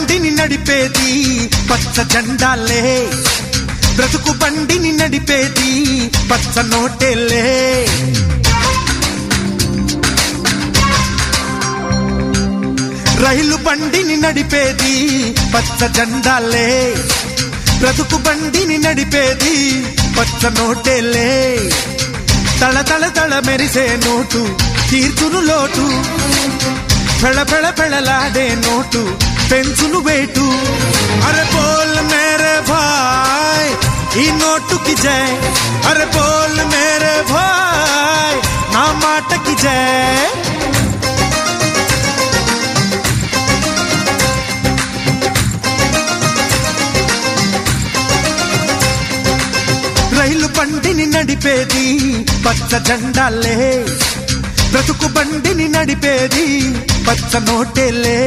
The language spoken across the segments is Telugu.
బండిని నడిపేది పచ్చ జెండాలే, బ్రతుకు బండిని నడిపేది పచ్చ నోటేలే. రైలు బండిని నడిపేది పచ్చ జెండాలే, బ్రతుకు బండిని నడిపేది పచ్చ నోటేలే. తళ తళ తళ మెరిసే నోటు తీర్చును లోటు, ఫెళ ఫెళ ఫెళలాడే నోటు పెంచును వేటు. అరే బోల్ మేరే భాయ్ ఈ నోటుకి జై, అరే బోల్ మేరే భాయ్ నా మాటకి జై. రైలు బండిని నడిపేది పచ్చ జెండాలే, బ్రతుకు బండిని నడిపేది పచ్చ నోటేలే.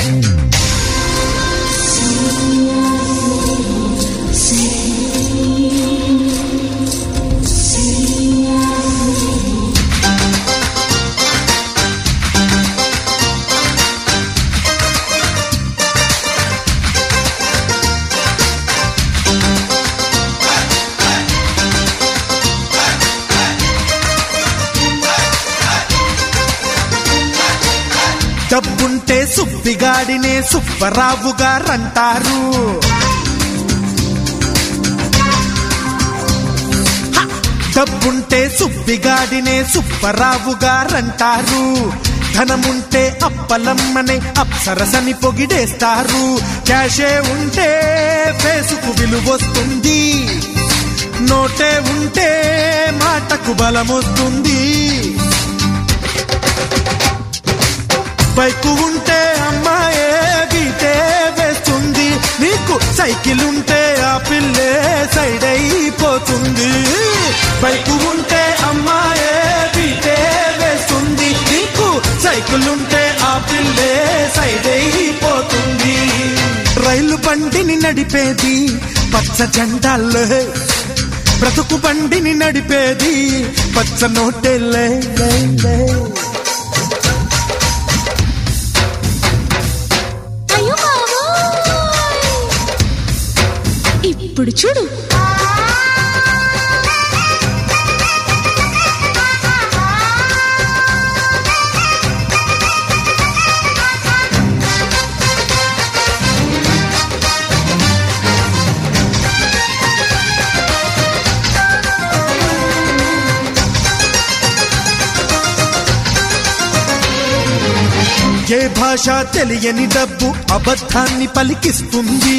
డబ్బుంటే సుబ్బిగాడినే సుబ్బరావు గారంటారు, డబ్బుంటే సుబ్బిగాడినే సుబ్బరావు గారంటారు. ధనముంటే అప్పలమ్మనే అప్సరసని పొగిడేస్తారు. క్యాషే ఉంటే ఫేసుకు విలువొస్తుంది, నోటే ఉంటే మాటకు బలమొస్తుంది. బైకు ఉంటే అమ్మాయే గీతే వేస్తుంది, నీకు సైకిల్ ఉంటే ఆ పిల్లే సైడ్ అయిపోతుంది. బైకు ఉంటే అమ్మాయే గీతే వేస్తుంది, నీకు సైకిల్ ఉంటే ఆ పిల్లే సైడ్ అయిపోతుంది. రైలు బండిని నడిపేది పచ్చ జెండాలే, బ్రతుకు బండిని నడిపేది పచ్చ నోటేలే. ఇప్పుడు చూడు, ఏ భాష తెలియని డబ్బు అబద్ధాన్ని పలికిస్తుంది.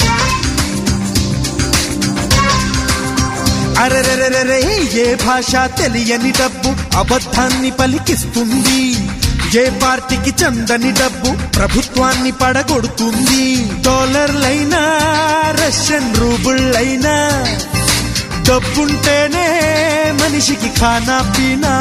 అరెరెరెరే ఏ భాష తెలియని డబ్బు అబద్ధాన్ని పలికిస్తుంది. ఏ పార్టీకి చందని డబ్బు ప్రభుత్వాన్ని పడగొడుతుంది. డాలర్లైనా రష్యన్ రూబుళ్ళైనా డబ్బుంటేనే మనిషికి ఖానా పీనా.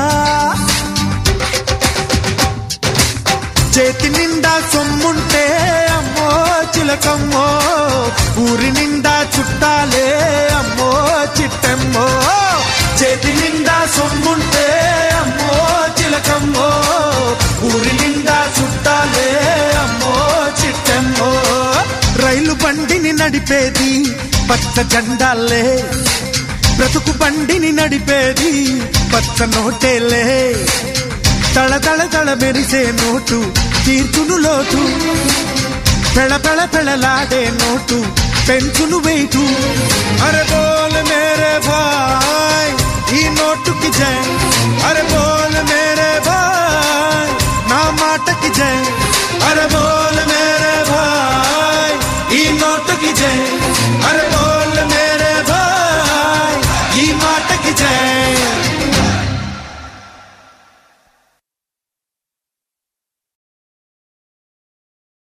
చేతి నిండా సొమ్ముంటే అమ్మో చిలకమ్మో, ఊరి నిండా చుట్టాలే అమ్మో చిట్టమ్మో. చేతి నిండా సొమ్ముంటే అమ్మో చిలకమ్మో, ఊరి నిండా చుట్టాలే అమ్మో చిట్టమ్మో. రైలు బండిని నడిపేది పచ్చ జెండాలే, బ్రతుకు బండిని నడిపేది పచ్చ నోటేలే. తళ తళ తళ మెరిసే నోటు తీర్చును లోటు, పెళ పెళ పెళలాడే నోటు పెంచును వేటు. అరే బోల్ మేరే భాయ్ ఈ నోటుకి జై, అరే బోల్ మేరే భాయ్ నా మాటకి జై. అరే బోల్ మేరే భాయ్ ఈ నోటుకి జై, అరే